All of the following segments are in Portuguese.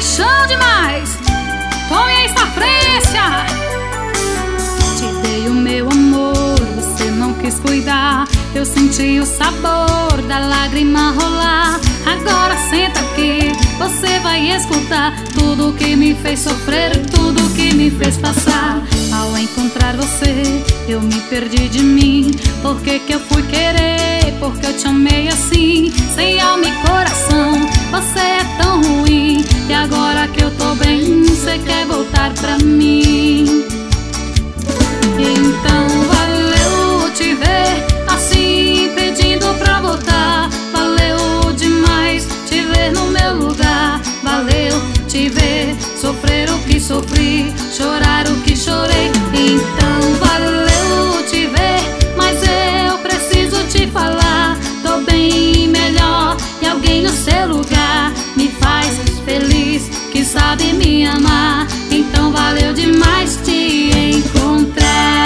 paixão demais. Tome esta frecha. Te dei o meu amor, você não quis cuidar. Eu senti o sabor da lágrima rolar. Agora senta aqui, você vai escutar tudo que me fez sofrer, tudo que me fez passar. Ao encontrar você, eu me perdi de mim. Por que que eu fui querer? Porque eu te amei assim, sem alma e coração. Você é tão ruim, e agora que eu tô bem, você quer voltar pra mim. Então valeu te ver assim, pedindo pra voltar. Valeu demais te ver no meu lugar. Valeu te ver sofrer o que sofri, chorar o que chorei. Então valeu te ver, mas eu preciso te falar. Tô bem melhor e alguém no seu lugar me faz feliz, que sabe me amar. Então valeu demais te encontrar.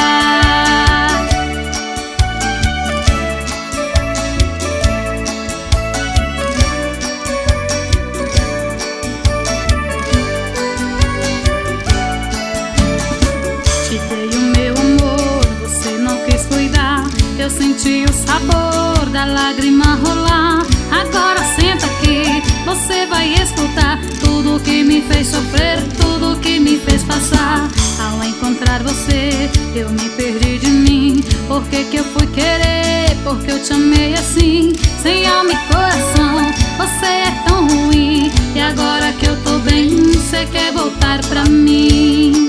Te dei o meu amor, você não quis cuidar. Eu senti o sabor da lágrima rolar. Agora senta aqui, você vai escutar tudo que me fez sofrer, tudo que me fez passar. Ao encontrar você, eu me perdi de mim. Por que que eu fui querer? Porque eu te amei assim, sem alma e coração. Você é tão ruim, e agora que eu tô bem, você quer voltar pra mim.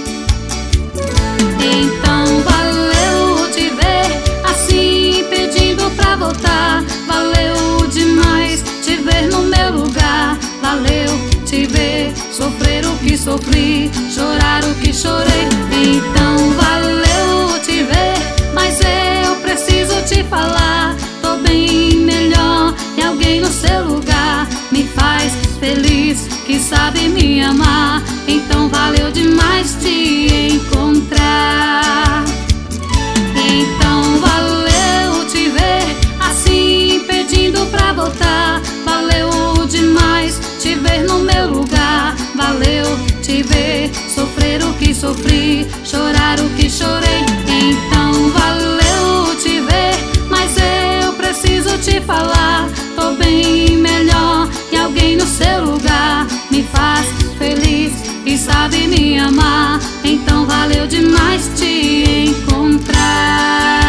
Então valeu te ver assim, pedindo pra voltar. Valeu demais te ver no meu lugar. Valeu te ver sofrer o que sofri, chorar o que chorei. Então valeu te ver, mas eu preciso te falar. Tô bem melhor e alguém no seu lugar me faz feliz, que sabe me amar. Então valeu demais te encontrar. Então valeu te ver assim, pedindo pra voltar. Valeu demais te ver no meu lugar. Valeu te ver sofrer o que sofri, chorar o que chorei. Então valeu te ver, mas eu preciso te falar. Tô bem melhor e alguém no seu lugar me faz feliz, e sabe me amar. Então valeu demais te encontrar.